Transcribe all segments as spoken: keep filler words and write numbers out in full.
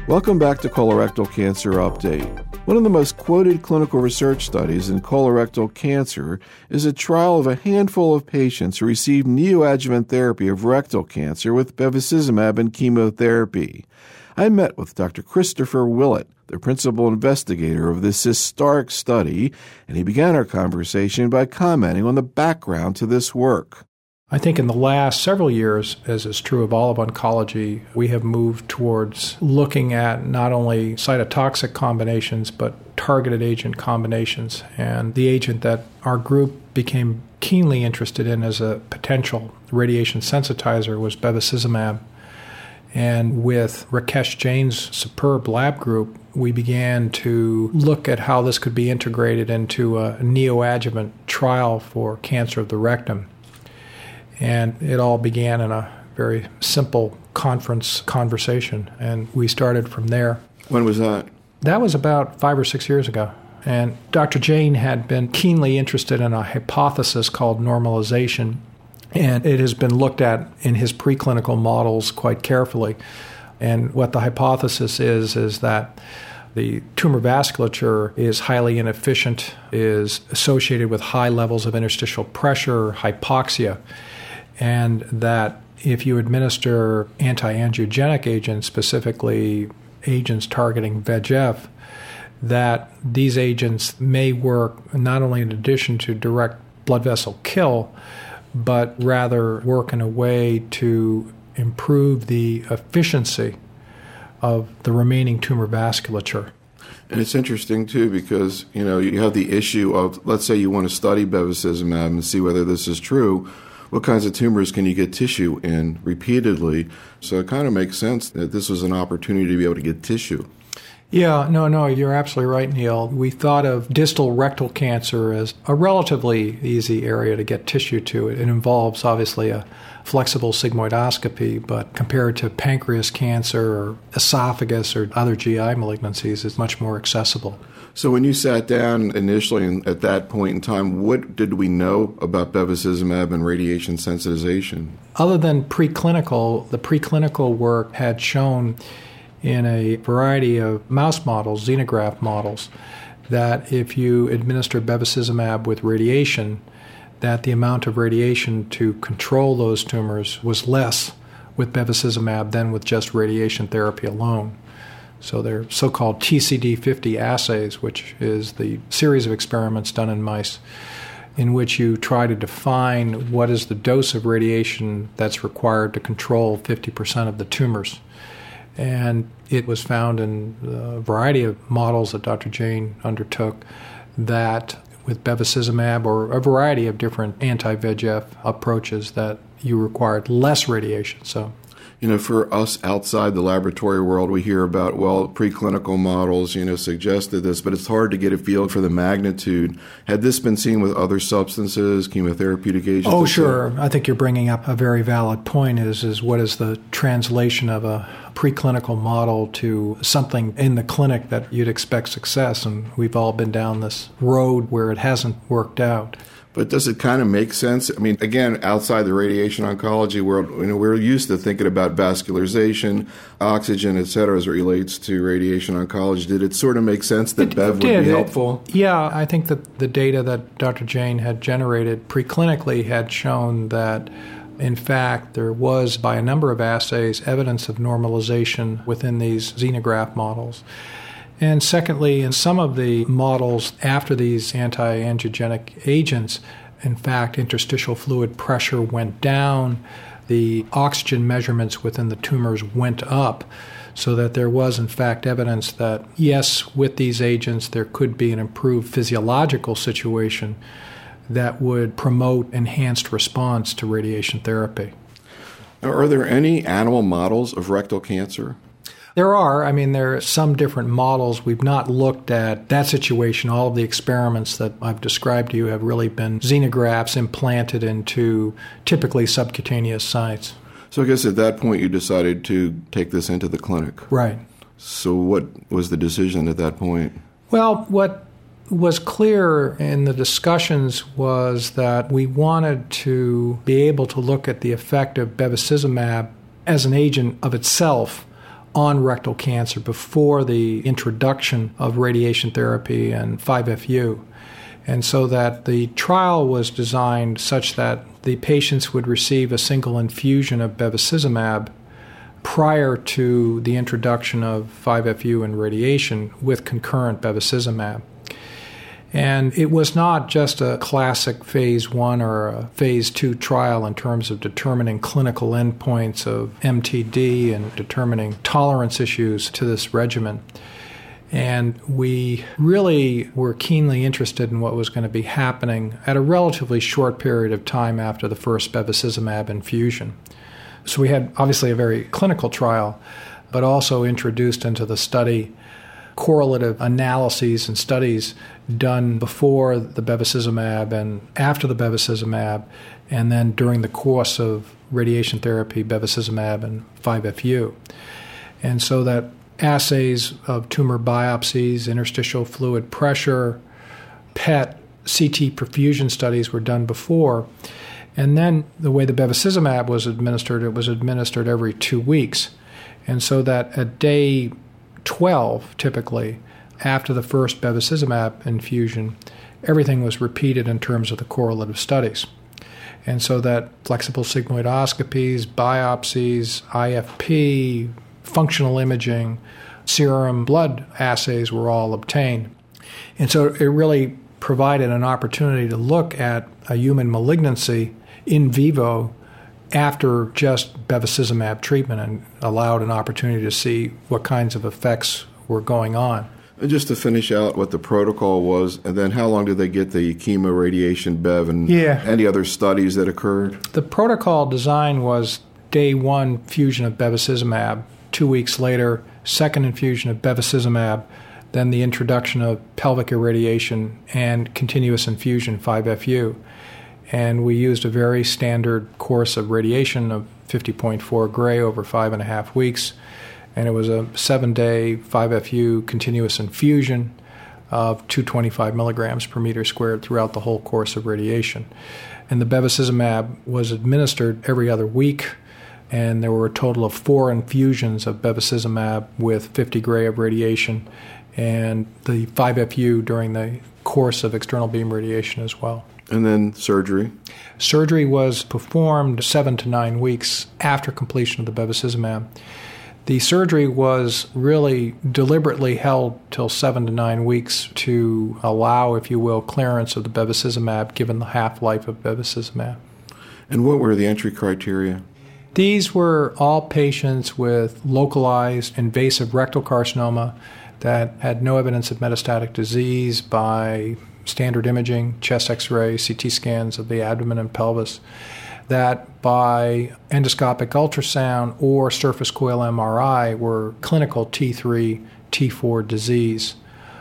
Welcome back to Colorectal Cancer Update. One of the most quoted clinical research studies in colorectal cancer is a trial of a handful of patients who received neoadjuvant therapy of rectal cancer with bevacizumab and chemotherapy. I met with Doctor Christopher Willett, the principal investigator of this historic study, and he began our conversation by commenting on the background to this work. I think in the last several years, as is true of all of oncology, we have moved towards looking at not only cytotoxic combinations, but targeted agent combinations. And the agent that our group became keenly interested in as a potential radiation sensitizer was bevacizumab. And with Rakesh Jain's superb lab group, we began to look at how this could be integrated into a neoadjuvant trial for cancer of the rectum. And it all began in a very simple conference conversation, and we started from there. When was that? That was about five or six years ago. And Doctor Jain had been keenly interested in a hypothesis called normalization, and it has been looked at in his preclinical models quite carefully. And what the hypothesis is, is that the tumor vasculature is highly inefficient, is associated with high levels of interstitial pressure, hypoxia, and that if you administer anti-angiogenic agents, specifically agents targeting V E G F, that these agents may work not only in addition to direct blood vessel kill, but rather work in a way to improve the efficiency of the remaining tumor vasculature. And it's interesting, too, because, you know, you have the issue of, let's say you want to study bevacizumab and see whether this is true. What kinds of tumors can you get tissue in repeatedly? So it kind of makes sense that this was an opportunity to be able to get tissue. Yeah, no, no, you're absolutely right, Neil. We thought of distal rectal cancer as a relatively easy area to get tissue to. It involves, obviously, a flexible sigmoidoscopy, but compared to pancreas cancer or esophagus or other G I malignancies, it's much more accessible. So when you sat down initially and at that point in time, what did we know about bevacizumab and radiation sensitization? Other than preclinical, the preclinical work had shown in a variety of mouse models, xenograft models, that if you administer bevacizumab with radiation, that the amount of radiation to control those tumors was less with bevacizumab than with just radiation therapy alone. So they're so-called T C D fifty assays, which is the series of experiments done in mice in which you try to define what is the dose of radiation that's required to control fifty percent of the tumors. And it was found in a variety of models that Doctor Jain undertook that with bevacizumab or a variety of different anti-V E G F approaches that you required less radiation. So, you know, for us outside the laboratory world, we hear about, well, preclinical models, you know, suggested this, but it's hard to get a feel for the magnitude. Had this been seen with other substances, chemotherapeutic agents? Oh, sure. I think you're bringing up a very valid point is, is what is the translation of a preclinical model to something in the clinic that you'd expect success, and we've all been down this road where it hasn't worked out. But does it kind of make sense? I mean, again, outside the radiation oncology world, you know, we're used to thinking about vascularization, oxygen, et cetera, as it relates to radiation oncology. Did it sort of make sense that it, Bev it would did. be helpful? It, yeah, I think that the data that Doctor Jain had generated preclinically had shown that, in fact, there was, by a number of assays, evidence of normalization within these xenograft models. And secondly, in some of the models after these anti-angiogenic agents, in fact, interstitial fluid pressure went down, the oxygen measurements within the tumors went up, so that there was, in fact, evidence that, yes, with these agents, there could be an improved physiological situation that would promote enhanced response to radiation therapy. Now, are there any animal models of rectal cancer? There are. I mean, there are some different models. We've not looked at that situation. All of the experiments that I've described to you have really been xenografts implanted into typically subcutaneous sites. So I guess at that point you decided to take this into the clinic. Right. So what was the decision at that point? Well, what was clear in the discussions was that we wanted to be able to look at the effect of bevacizumab as an agent of itself on rectal cancer before the introduction of radiation therapy and five F U. And so that the trial was designed such that the patients would receive a single infusion of bevacizumab prior to the introduction of five F U and radiation with concurrent bevacizumab. And it was not just a classic phase one or a phase two trial in terms of determining clinical endpoints of M T D and determining tolerance issues to this regimen. And we really were keenly interested in what was going to be happening at a relatively short period of time after the first bevacizumab infusion. So we had obviously a very clinical trial, but also introduced into the study correlative analyses and studies done before the bevacizumab and after the bevacizumab, and then during the course of radiation therapy, bevacizumab and five F U. And so that assays of tumor biopsies, interstitial fluid pressure, P E T, C T perfusion studies were done before. And then the way the bevacizumab was administered, it was administered every two weeks. And so that at day twelve, typically, after the first bevacizumab infusion, everything was repeated in terms of the correlative studies. And so that flexible sigmoidoscopies, biopsies, I F P, functional imaging, serum blood assays were all obtained. And so it really provided an opportunity to look at a human malignancy in vivo after just bevacizumab treatment and allowed an opportunity to see what kinds of effects were going on. And just to finish out what the protocol was, and then how long did they get the chemo, radiation, bev, and yeah. any other studies that occurred? The protocol design was day one infusion of bevacizumab, two weeks later, second infusion of bevacizumab, then the introduction of pelvic irradiation and continuous infusion five F U. And we used a very standard course of radiation of fifty point four gray over five and a half weeks. And it was a seven-day five F U continuous infusion of two hundred twenty-five milligrams per meter squared throughout the whole course of radiation. And the bevacizumab was administered every other week, and there were a total of four infusions of bevacizumab with fifty gray of radiation, and the five F U during the course of external beam radiation as well. And then surgery? Surgery was performed seven to nine weeks after completion of the bevacizumab. The surgery was really deliberately held till seven to nine weeks to allow, if you will, clearance of the bevacizumab given the half-life of bevacizumab. And what were the entry criteria? These were all patients with localized invasive rectal carcinoma that had no evidence of metastatic disease by standard imaging, chest X-ray, C T scans of the abdomen and pelvis, that by endoscopic ultrasound or surface coil M R I were clinical T three, T four disease.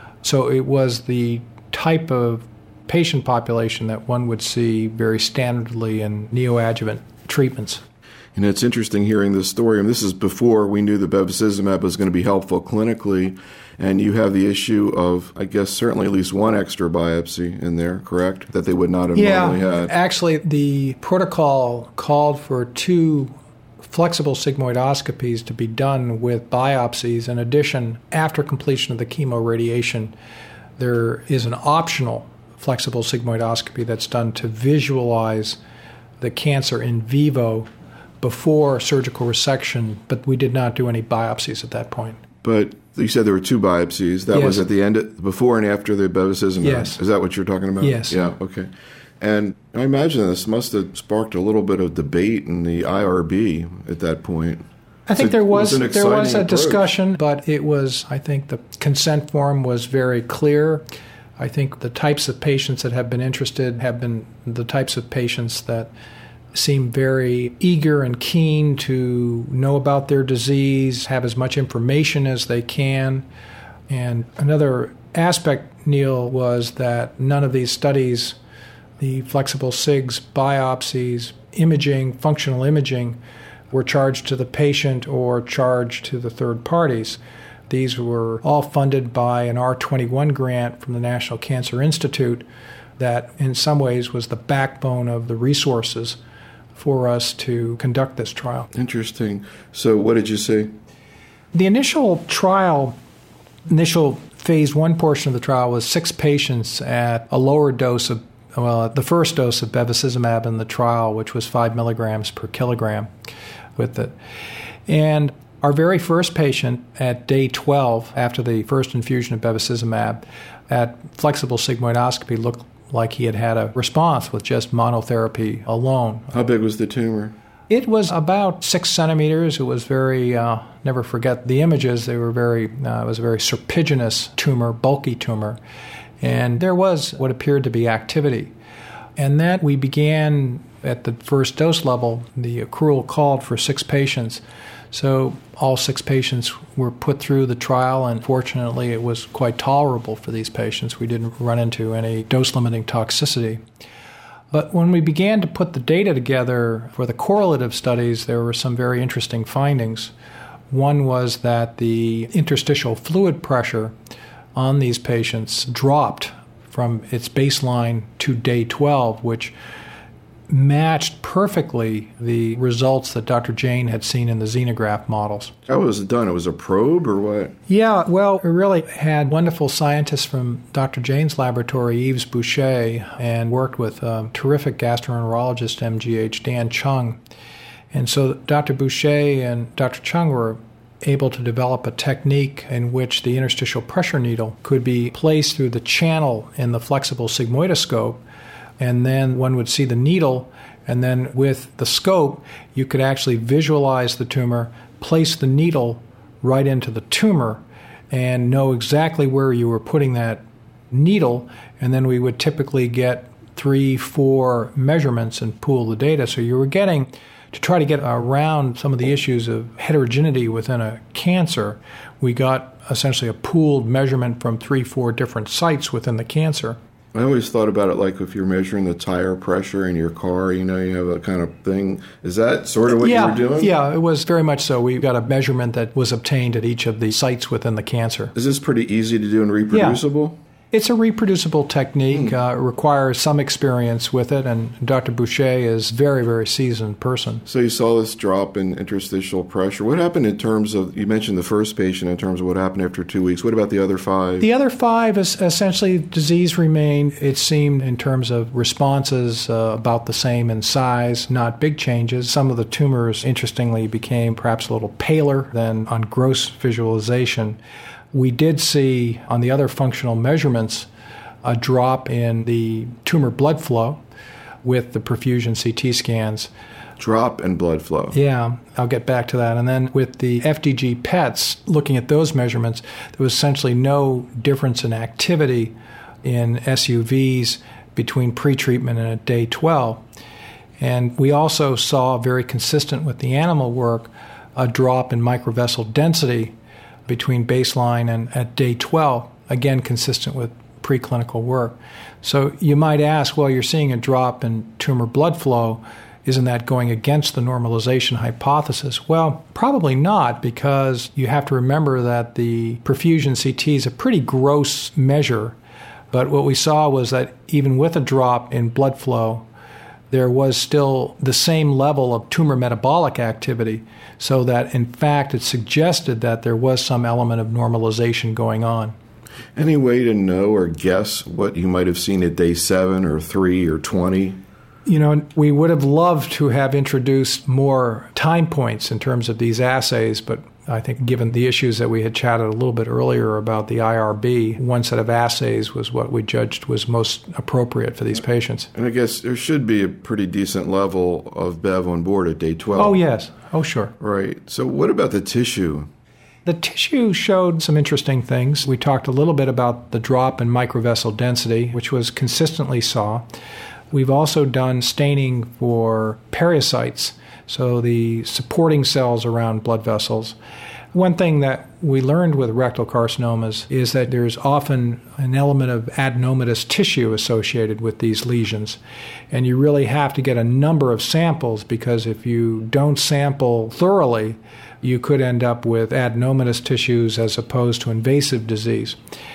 So it was the type of patient population that one would see very standardly in neoadjuvant treatments. And it's interesting hearing this story. And this is before we knew that bevacizumab was going to be helpful clinically. And you have the issue of, I guess, certainly at least one extra biopsy in there, correct? That they would not have yeah, normally had. Actually, the protocol called for two flexible sigmoidoscopies to be done with biopsies. In addition, after completion of the chemoradiation, there is an optional flexible sigmoidoscopy that's done to visualize the cancer in vivo before surgical resection, but we did not do any biopsies at that point. But you said there were two biopsies. That yes. was at the end, of, before and after the bevacizumab. Yes. Is that what you're talking about? Yes. Yeah, okay. And I imagine this must have sparked a little bit of debate in the I R B at that point. I think so there was, was there was a approach. discussion, but it was, I think the consent form was very clear. I think the types of patients that have been interested have been the types of patients that seem very eager and keen to know about their disease, have as much information as they can. And another aspect, Neil, was that none of these studies, the flexible SIGs, biopsies, imaging, functional imaging, were charged to the patient or charged to the third parties. These were all funded by an R twenty-one grant from the National Cancer Institute that in some ways was the backbone of the resources for us to conduct this trial. Interesting. So what did you see? The initial trial, initial phase one portion of the trial was six patients at a lower dose of, well, the first dose of bevacizumab in the trial, which was five milligrams per kilogram with it. And our very first patient at day twelve, after the first infusion of bevacizumab, at flexible sigmoidoscopy looked like he had had a response with just monotherapy alone. How big was the tumor? It was about six centimeters. It was very, uh, never forget the images, they were very, uh, it was a very serpiginous tumor, bulky tumor. And there was what appeared to be activity. And that we began at the first dose level, the accrual called for six patients. So all six patients were put through the trial, and fortunately it was quite tolerable for these patients. We didn't run into any dose-limiting toxicity. But when we began to put the data together for the correlative studies, there were some very interesting findings. One was that the interstitial fluid pressure on these patients dropped from its baseline to day twelve, which matched perfectly the results that Doctor Jain had seen in the xenograft models. How was it done? It was a probe or what? Yeah, well, we really had wonderful scientists from Doctor Jain's laboratory, Yves Boucher, and worked with a terrific gastroenterologist, M G H, Dan Chung. And so Doctor Boucher and Doctor Chung were able to develop a technique in which the interstitial pressure needle could be placed through the channel in the flexible sigmoidoscope, and then one would see the needle, and then with the scope, you could actually visualize the tumor, place the needle right into the tumor, and know exactly where you were putting that needle, and then we would typically get three, four measurements and pool the data. So you were getting, to try to get around some of the issues of heterogeneity within a cancer, we got essentially a pooled measurement from three, four different sites within the cancer. I always thought about it like if you're measuring the tire pressure in your car, you know, you have a kind of thing. Is that sort of what yeah, you were doing? Yeah, it was very much so. We got a measurement that was obtained at each of the sites within the cancer. Is this pretty easy to do and reproducible? Yeah. It's a reproducible technique. Mm. Uh, it requires some experience with it, and Doctor Boucher is a very, very seasoned person. So you saw this drop in interstitial pressure. What happened in terms of, you mentioned the first patient in terms of what happened after two weeks. What about the other five? The other five is essentially disease remained, it seemed, in terms of responses, uh, about the same in size, not big changes. Some of the tumors, interestingly, became perhaps a little paler than on gross visualization. We did see, on the other functional measurements, a drop in the tumor blood flow with the perfusion C T scans. Drop in blood flow. Yeah, I'll get back to that. And then with the F D G P E Ts, looking at those measurements, there was essentially no difference in activity in S U Vs between pretreatment and at day twelve. And we also saw, very consistent with the animal work, a drop in microvessel density between baseline and at day twelve, again consistent with preclinical work. So you might ask, well, you're seeing a drop in tumor blood flow. Isn't that going against the normalization hypothesis? Well, probably not, because you have to remember that the perfusion C T is a pretty gross measure. But what we saw was that even with a drop in blood flow, there was still the same level of tumor metabolic activity, so that, in fact, it suggested that there was some element of normalization going on. Any way to know or guess what you might have seen at day seven or three or twenty? You know, we would have loved to have introduced more time points in terms of these assays, but I think given the issues that we had chatted a little bit earlier about the I R B, one set of assays was what we judged was most appropriate for these patients. And I guess there should be a pretty decent level of Bev on board at day twelve. Oh, yes. Oh, sure. Right. So what about the tissue? The tissue showed some interesting things. We talked a little bit about the drop in microvessel density, which was consistently saw. We've also done staining for periocytes, so the supporting cells around blood vessels. One thing that we learned with rectal carcinomas is that there's often an element of adenomatous tissue associated with these lesions. And you really have to get a number of samples, because if you don't sample thoroughly, you could end up with adenomatous tissues as opposed to invasive disease.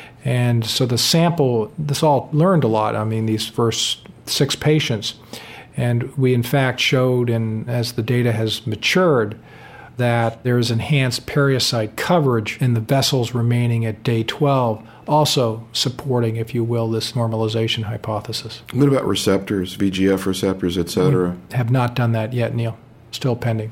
And so the sample, this all learned a lot. I mean, these first six patients. And we, in fact, showed, and as the data has matured, that there is enhanced periocyte coverage in the vessels remaining at day twelve, also supporting, if you will, this normalization hypothesis. What about receptors, V E G F receptors, et cetera? We have not done that yet, Neil. Still pending.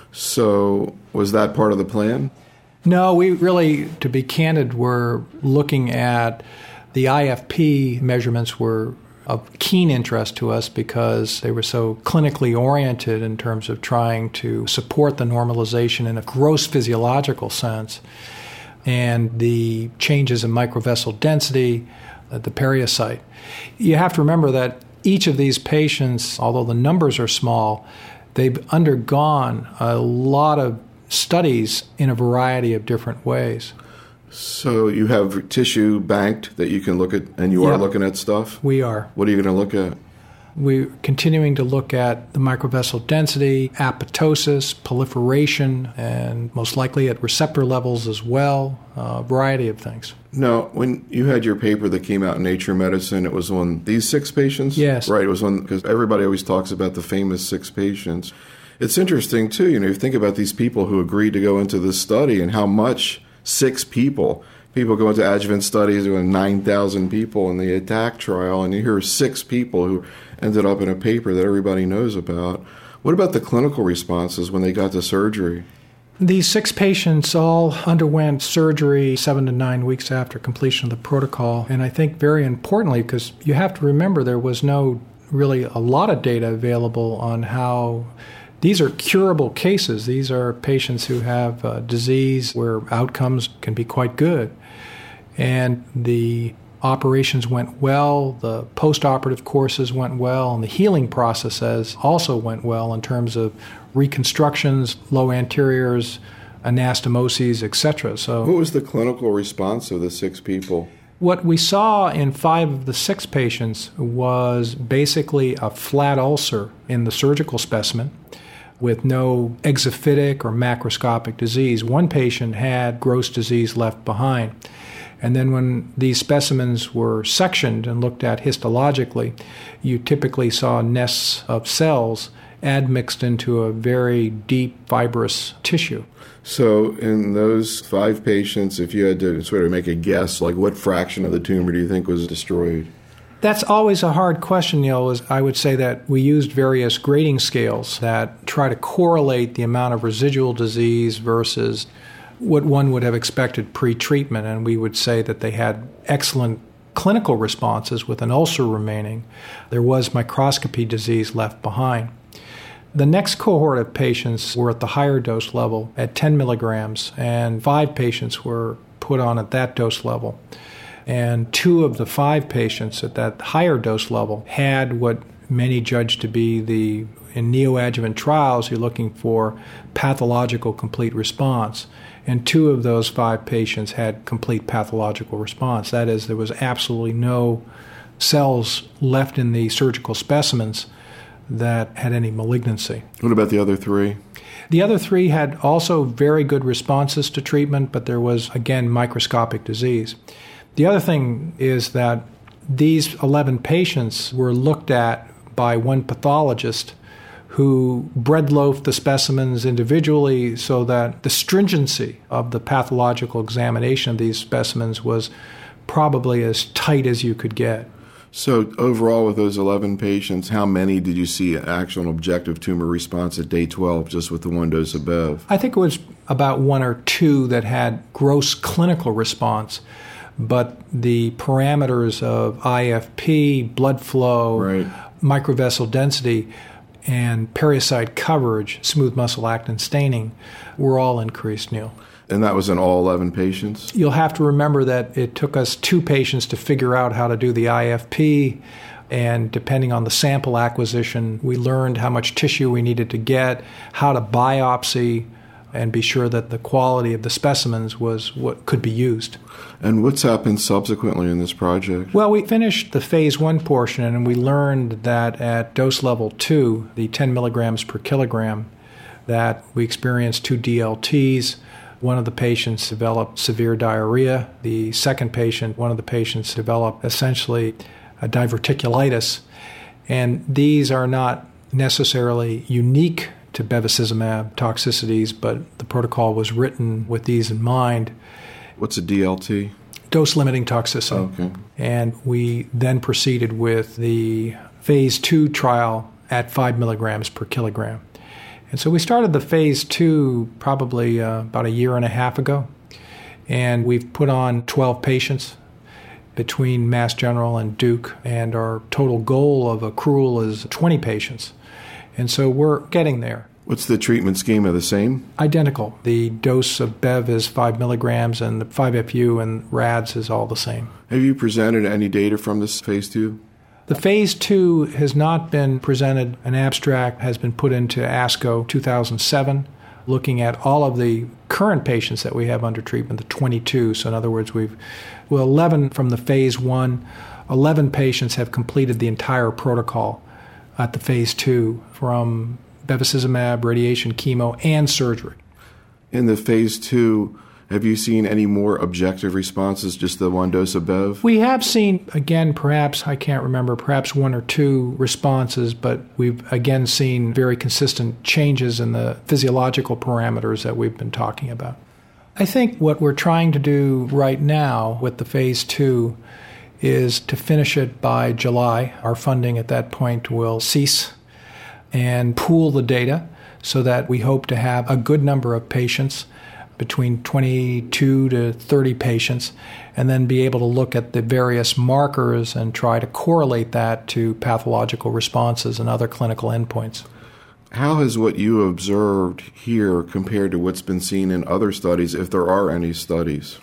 So was that part of the plan? No, we really, to be candid, were looking at the I F P measurements were of keen interest to us because they were so clinically oriented in terms of trying to support the normalization in a gross physiological sense. And the changes in microvessel density, uh, the periocyte. You have to remember that each of these patients, although the numbers are small, they've undergone a lot of studies in a variety of different ways. So you have tissue banked that you can look at, and you are Yeah. looking at stuff? We are. What are you going to look at? We're continuing to look at the microvessel density, apoptosis, proliferation, and most likely at receptor levels as well, a variety of things. Now, when you had your paper that came out in Nature Medicine, it was on these six patients? Yes. Right, it was on, because everybody always talks about the famous six patients. It's interesting, too, you know, you think about these people who agreed to go into this study and how much six people, people go into adjuvant studies with nine thousand people in the ATTACK trial, and you hear six people who ended up in a paper that everybody knows about. What about the clinical responses when they got to surgery? These six patients all underwent surgery seven to nine weeks after completion of the protocol. And I think very importantly, because you have to remember there was no really a lot of data available on how these are curable cases. These are patients who have uh, disease where outcomes can be quite good. And the operations went well, the post-operative courses went well, and the healing processes also went well in terms of reconstructions, low anteriors, anastomoses, et cetera. So, what was the clinical response of the six people? What we saw in five of the six patients was basically a flat ulcer in the surgical specimen with no exophytic or macroscopic disease. One patient had gross disease left behind. And then when these specimens were sectioned and looked at histologically, you typically saw nests of cells admixed into a very deep fibrous tissue. So in those five patients, if you had to sort of make a guess, like what fraction of the tumor do you think was destroyed? That's always a hard question, Neil. Is I would say that we used various grading scales that try to correlate the amount of residual disease versus what one would have expected pre-treatment, and we would say that they had excellent clinical responses with an ulcer remaining. There was microscopy disease left behind. The next cohort of patients were at the higher dose level at ten milligrams, and five patients were put on at that dose level. And two of the five patients at that higher dose level had what many judge to be the, in neoadjuvant trials, you're looking for pathological complete response. And two of those five patients had complete pathological response. That is, there was absolutely no cells left in the surgical specimens that had any malignancy. What about the other three? The other three had also very good responses to treatment, but there was, again, microscopic disease. The other thing is that these eleven patients were looked at by one pathologist who breadloafed the specimens individually so that the stringency of the pathological examination of these specimens was probably as tight as you could get. So overall with those eleven patients, how many did you see actual objective tumor response at day twelve just with the one dose of Bev? I think it was about one or two that had gross clinical response, but the parameters of I F P, blood flow, right, microvessel density, and periocyte coverage, smooth muscle actin staining, were all increased, Neil. And that was in all eleven patients? You'll have to remember that it took us two patients to figure out how to do the I F P, and depending on the sample acquisition, we learned how much tissue we needed to get, how to biopsy, and be sure that the quality of the specimens was what could be used. And what's happened subsequently in this project? Well, we finished the phase one portion, and we learned that at dose level two, the ten milligrams per kilogram, that we experienced two D L Ts. One of the patients developed severe diarrhea. The second patient, one of the patients developed essentially a diverticulitis. And these are not necessarily unique to bevacizumab toxicities, but the protocol was written with these in mind. What's a D L T? Dose-limiting toxicity. Okay. And we then proceeded with the phase two trial at five milligrams per kilogram. And so we started the phase two probably uh, about a year and a half ago, and we've put on twelve patients between Mass General and Duke, and our total goal of accrual is twenty patients. And so we're getting there. What's the treatment schema, the same? Identical. The dose of Bev is five milligrams, and the five F U and R A Ds is all the same. Have you presented any data from this phase two? The phase two has not been presented. An abstract has been put into ASCO two thousand seven, looking at all of the current patients that we have under treatment, the twenty-two. So in other words, we've, well, eleven from the phase one, eleven patients have completed the entire protocol at the phase two from bevacizumab, radiation, chemo, and surgery. In the phase two, have you seen any more objective responses, just the one dose of Bev? We have seen, again, perhaps, I can't remember, perhaps one or two responses, but we've again seen very consistent changes in the physiological parameters that we've been talking about. I think what we're trying to do right now with the phase two is to finish it by July. Our funding at that point will cease, and pool the data so that we hope to have a good number of patients, between twenty-two to thirty patients, and then be able to look at the various markers and try to correlate that to pathological responses and other clinical endpoints. How has what you observed here compared to what's been seen in other studies, if there are any studies?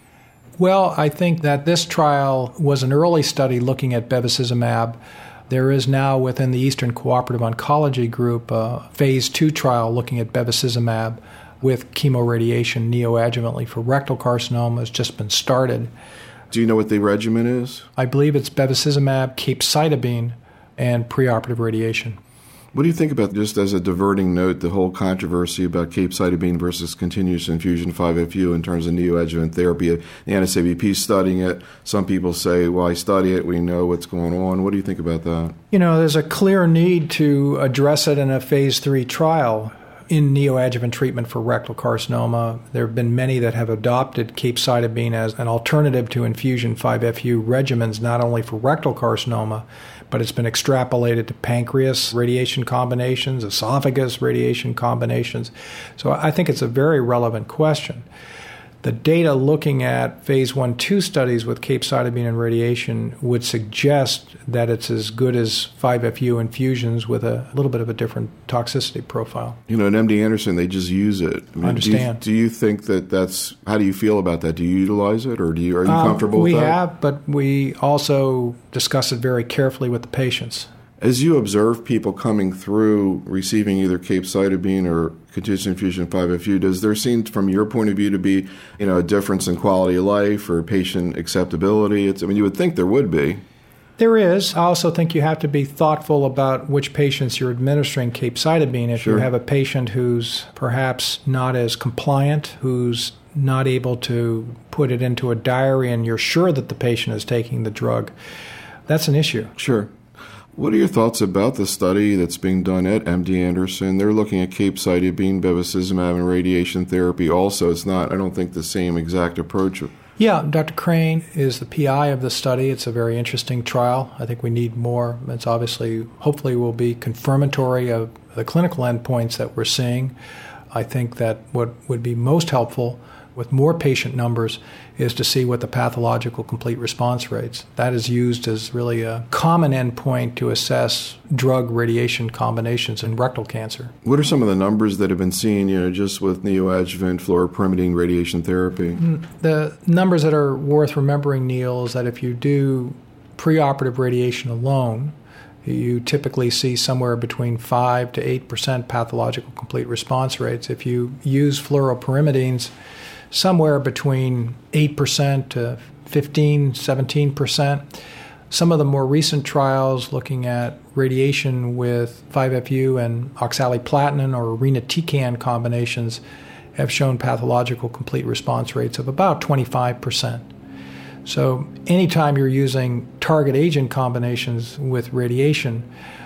Well, I think that this trial was an early study looking at bevacizumab. There is now within the Eastern Cooperative Oncology Group a phase two trial looking at bevacizumab with chemoradiation neoadjuvantly for rectal carcinoma has just been started. Do you know what the regimen is? I believe it's bevacizumab, capecitabine, and preoperative radiation. What do you think about, just as a diverting note, the whole controversy about capecitabine versus continuous infusion five F U in terms of neoadjuvant therapy? The N S A B P is studying it. Some people say, why study it? We know what's going on. What do you think about that? You know, there's a clear need to address it in a phase three trial. In neoadjuvant treatment for rectal carcinoma, there have been many that have adopted capecitabine as an alternative to infusion five F U regimens, not only for rectal carcinoma, but it's been extrapolated to pancreas radiation combinations, esophagus radiation combinations. So I think it's a very relevant question. The data looking at phase one two studies with capecitabine and radiation would suggest that it's as good as five F U infusions with a little bit of a different toxicity profile. You know, at M D Anderson, they just use it. I mean, I understand. Do you, do you think that that's, how do you feel about that? Do you utilize it, or do you, are you um, comfortable with we that? We have, but we also discuss it very carefully with the patients. As you observe people coming through receiving either capecitabine or continuous infusion five F U, does there seem, from your point of view, to be, you know, a difference in quality of life or patient acceptability? It's, I mean, you would think there would be. There is. I also think you have to be thoughtful about which patients you're administering capecitabine. If Sure. you have a patient who's perhaps not as compliant, who's not able to put it into a diary, and you're sure that the patient is taking the drug, that's an issue. Sure. What are your thoughts about the study that's being done at M D Anderson? They're looking at capecitabine, bevacizumab, and radiation therapy also. It's not, I don't think, the same exact approach. Yeah, Doctor Crane is the P I of the study. It's a very interesting trial. I think we need more. It's obviously, hopefully, will be confirmatory of the clinical endpoints that we're seeing. I think that what would be most helpful with more patient numbers is to see what the pathological complete response rates. That is used as really a common endpoint to assess drug radiation combinations in rectal cancer. What are some of the numbers that have been seen, you know, just with neoadjuvant fluoropyrimidine radiation therapy? The numbers that are worth remembering, Neil, is that if you do preoperative radiation alone, you typically see somewhere between five to eight percent pathological complete response rates. If you use fluoropyrimidines, somewhere between eight percent to fifteen, seventeen percent. Some of the more recent trials looking at radiation with five F U and oxaliplatin or irinotecan combinations have shown pathological complete response rates of about twenty-five percent. So anytime you're using target agent combinations with radiation,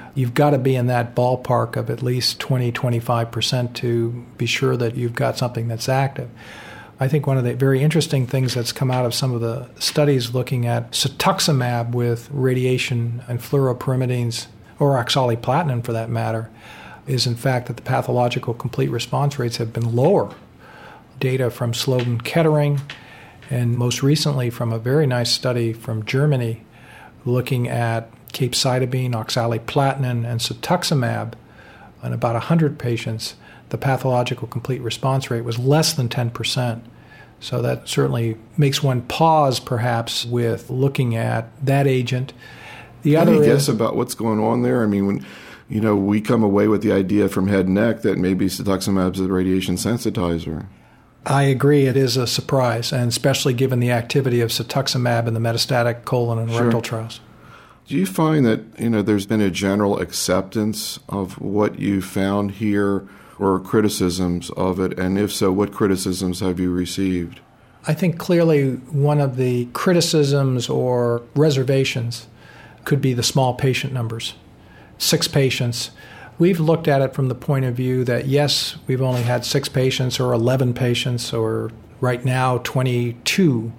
you've got to be in that ballpark of at least twenty, twenty-five percent to be sure that you've got something that's active. I think one of the very interesting things that's come out of some of the studies looking at cetuximab with radiation and fluoropyrimidines, or oxaliplatin for that matter, is in fact that the pathological complete response rates have been lower. Data from Sloan Kettering, and most recently from a very nice study from Germany looking at capecitabine, oxaliplatin, and cetuximab in about one hundred patients, the pathological complete response rate was less than ten percent. So that certainly makes one pause, perhaps, with looking at that agent. The Can other you is, guess about what's going on there? I mean, when you know we come away with the idea from head and neck that maybe cetuximab's a radiation sensitizer. I agree, it is a surprise, and especially given the activity of cetuximab in the metastatic colon and Sure. rectal trials. Do you find that you know there's been a general acceptance of what you found here, or criticisms of it? And if so, what criticisms have you received? I think clearly one of the criticisms or reservations could be the small patient numbers. Six patients. We've looked at it from the point of view that, yes, we've only had six patients or eleven patients or right now twenty-two,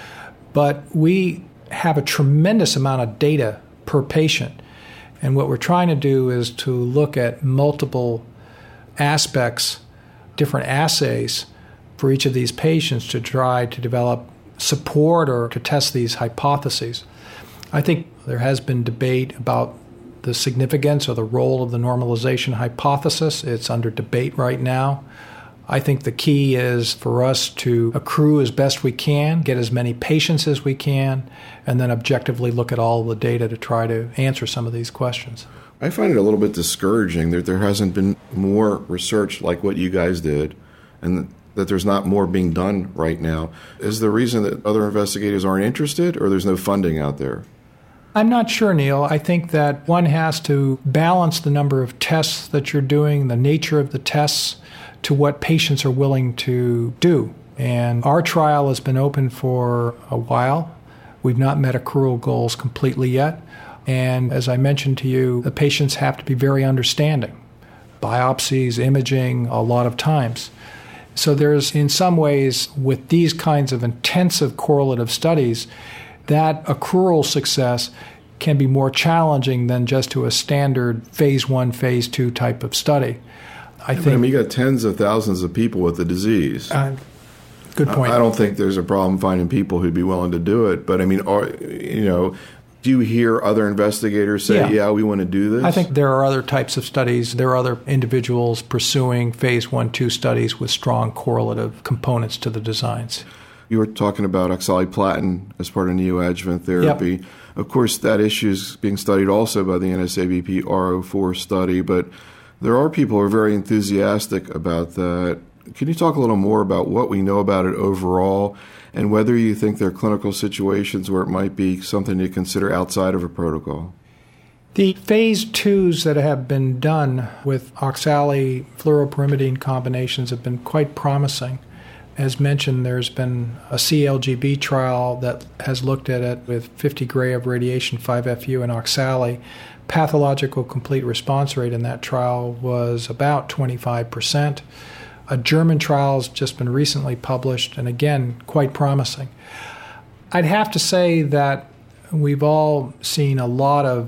but we have a tremendous amount of data per patient. And what we're trying to do is to look at multiple aspects, different assays for each of these patients to try to develop support or to test these hypotheses. I think there has been debate about the significance or the role of the normalization hypothesis. It's under debate right now. I think the key is for us to accrue as best we can, get as many patients as we can, and then objectively look at all the data to try to answer some of these questions. I find it a little bit discouraging that there hasn't been more research like what you guys did, and that there's not more being done right now. Is the reason that other investigators aren't interested, or there's no funding out there? I'm not sure, Neil. I think that one has to balance the number of tests that you're doing, the nature of the tests, to what patients are willing to do. And our trial has been open for a while. We've not met accrual goals completely yet. And as I mentioned to you, the patients have to be very understanding. Biopsies, imaging, a lot of times. So there's, in some ways, with these kinds of intensive correlative studies, that accrual success can be more challenging than just to a standard phase one, phase two type of study. I yeah, think. But I mean, you got tens of thousands of people with the disease. Uh, good point. I, I don't think there's a problem finding people who'd be willing to do it. But I mean, are, you know, do you hear other investigators say, yeah. yeah, we want to do this? I think there are other types of studies. There are other individuals pursuing phase one, two studies with strong correlative components to the designs. You were talking about oxaliplatin as part of neoadjuvant therapy. Yep. Of course, that issue is being studied also by the N S A B P R zero four study, but there are people who are very enthusiastic about that. Can you talk a little more about what we know about it overall and whether you think there are clinical situations where it might be something to consider outside of a protocol? The phase twos that have been done with oxali fluoropyrimidine combinations have been quite promising. As mentioned, there's been a C L G B trial that has looked at it with fifty gray of radiation, five F U, and oxali. Pathological complete response rate in that trial was about twenty-five percent. A German trial has just been recently published, and again, quite promising. I'd have to say that we've all seen a lot of,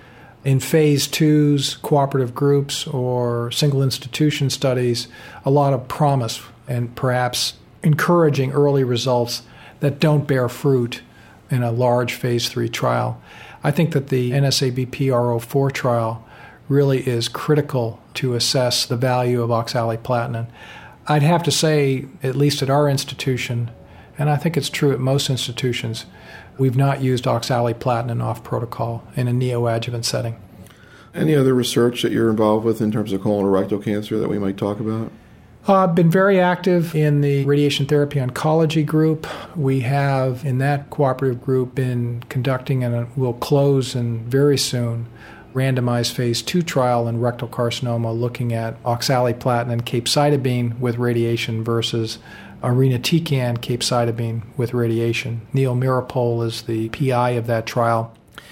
in phase twos, cooperative groups, or single institution studies, a lot of promise and perhaps encouraging early results that don't bear fruit in a large phase three trial. I think that the N S A B P R zero four trial really is critical to assess the value of oxaliplatin. I'd have to say, at least at our institution, and I think it's true at most institutions, we've not used oxaliplatin off protocol in a neoadjuvant setting. Any other research that you're involved with in terms of colorectal cancer that we might talk about? Uh, I've been very active in the radiation therapy oncology group. We have, in that cooperative group, been conducting, and will close in very soon, randomized phase two trial in rectal carcinoma looking at oxaliplatin and capecitabine with radiation versus irinotecan capecitabine with radiation. Neil Mirapol is the P I of that trial.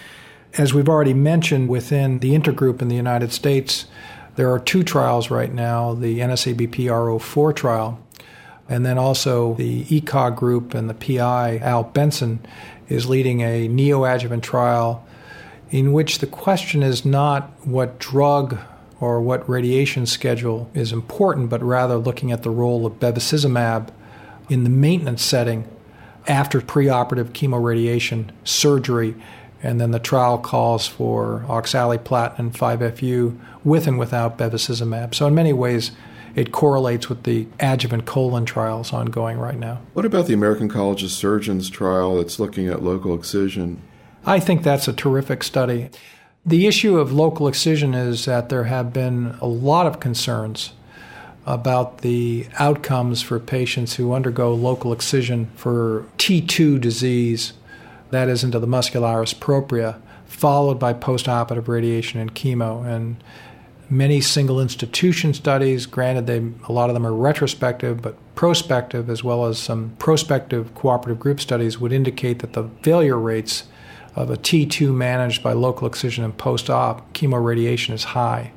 As we've already mentioned, within the intergroup in the United States, there are two trials right now, the N S A B P R O four trial, and then also the E C O G group and the P I, Al Benson, is leading a neoadjuvant trial in which the question is not what drug or what radiation schedule is important, but rather looking at the role of bevacizumab in the maintenance setting after preoperative chemoradiation surgery. And then the trial calls for oxaliplatin and five F U with and without bevacizumab. So in many ways, it correlates with the adjuvant colon trials ongoing right now. What about the American College of Surgeons trial that's looking at local excision? I think that's a terrific study. The issue of local excision is that there have been a lot of concerns about the outcomes for patients who undergo local excision for T two disease, that is into the muscularis propria, followed by postoperative radiation and chemo. And many single institution studies, granted they, a lot of them are retrospective, but prospective, as well as some prospective cooperative group studies, would indicate that the failure rates of a T two managed by local excision and post-op chemoradiation is high.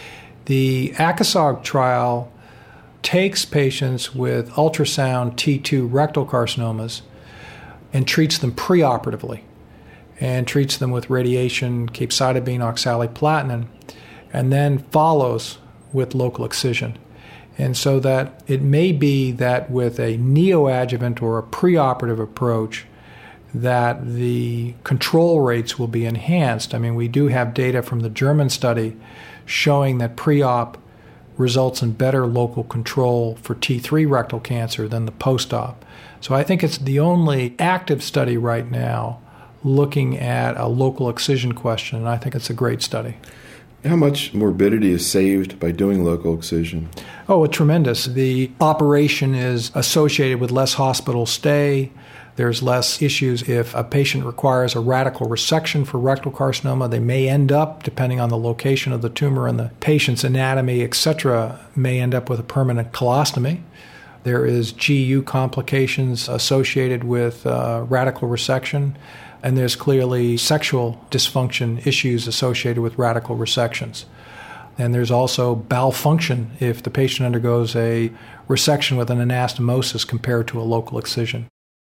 The A C O S O G trial takes patients with ultrasound T two rectal carcinomas and treats them preoperatively and treats them with radiation, capecitabine, oxaliplatin, and then follows with local excision. And so that it may be that with a neoadjuvant or a preoperative approach that the control rates will be enhanced. I mean, we do have data from the German study showing that pre-op results in better local control for T three rectal cancer than the post-op. So I think it's the only active study right now looking at a local excision question, and I think it's a great study. How much morbidity is saved by doing local excision? Oh, tremendous. The operation is associated with less hospital stay. There's less issues if a patient requires a radical resection for rectal carcinoma. They may end up, depending on the location of the tumor and the patient's anatomy, et cetera, may end up with a permanent colostomy. There is G U complications associated with uh, radical resection, and there's clearly sexual dysfunction issues associated with radical resections. And there's also bowel function if the patient undergoes a resection with an anastomosis compared to a local excision.